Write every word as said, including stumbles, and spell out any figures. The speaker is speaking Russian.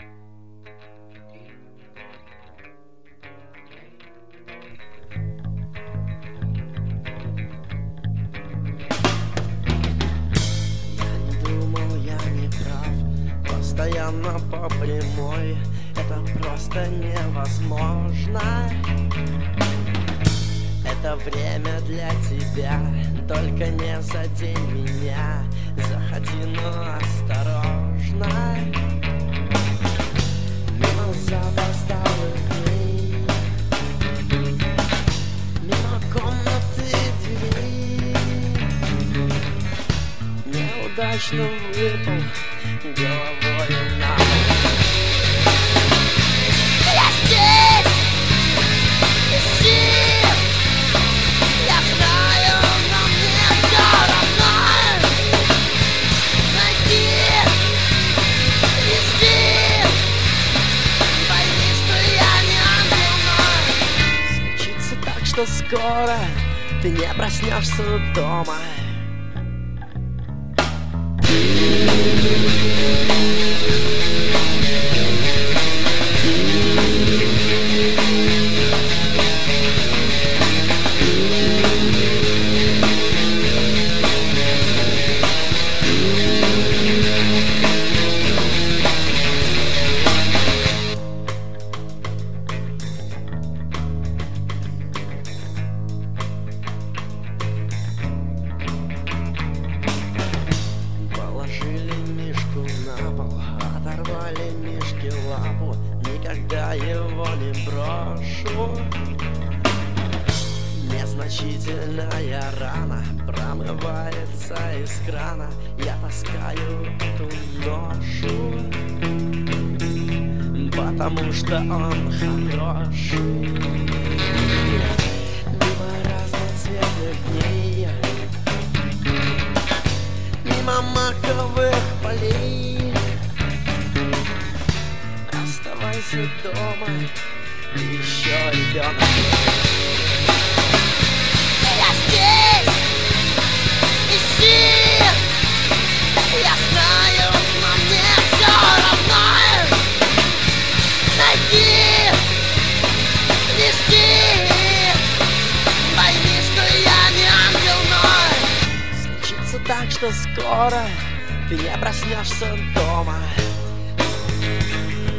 Постоянно по прямой, это просто невозможно. Это время для тебя, только не задень меня. Заходи, но осторожно. Мимо запоздалых дней, мимо комнаты дверей. Неудачно выпал головой на пол. Я здесь, ищи. Я знаю, но мне все равно. Найди, везди. Пойми, что я не ангел, но случится так, что скоро ты не проснешься дома. Оторвали мишке лапу, никогда его не брошу. Незначительная рана промывается из крана. Я таскаю эту ношу, потому что он хорош. Мимо разноцветных дней, мимо маковых полей. Оставайся дома, ты еще ребенок. Я здесь, ищи. Я знаю, но мне все равно. Найди, везди. Пойми, что я не ангел, но случится так, что скоро ты не проснешься дома.